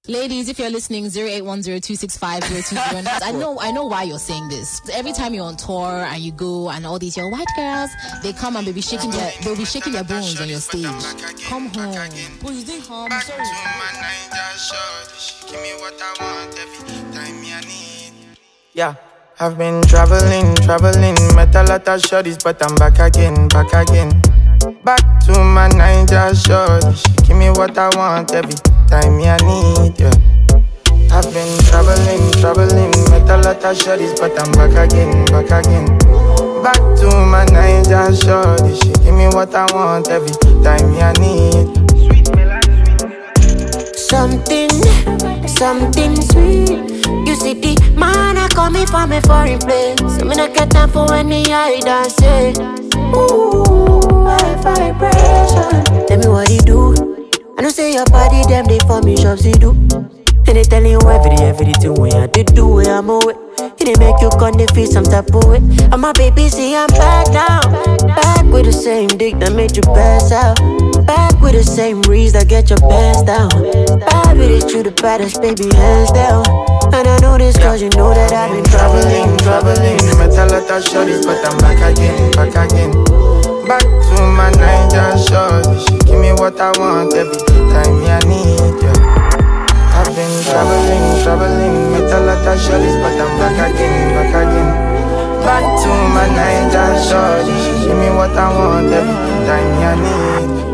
Ladies, if you're listening, 0810265020. I know why you're saying this. Every time you're on tour and you go and all these your white girls, they come and they'll be shaking their bones on your stage. Come home. Oh, you think home? Sorry. Give me what I want every time I need. Yeah, I've been traveling, met a lot of shorties, but I'm back again. Back to my Niger shorty. She give me what I want every time I need, yeah. I've been traveling, met a lot of shorties, but I'm back again. Back to my Niger shorty. She give me what I want every time I need. Something sweet. You see the man I coming from a foreign place. So me not get time for any I dance it. Ooh, high vibration. Tell me what he do. I know say your body them they for me shops he do. And they telling you everything when I did do it I'm away. It they make you come they feel some type of way. And my baby see I'm back now. Back with the same dick that made you pass out. Back with the same breeze that get your pants down. Back with it, you the baddest, baby, hands down. And I know this cause you know that I've been traveling. Met a lot of shorties, but I'm back again. Back to my Niger shorty. She give me what I want every time I need, yeah. I've been traveling, met a lot of shorties, but I'm back again. Back to my Niger shorty. She give me what I want every time I need.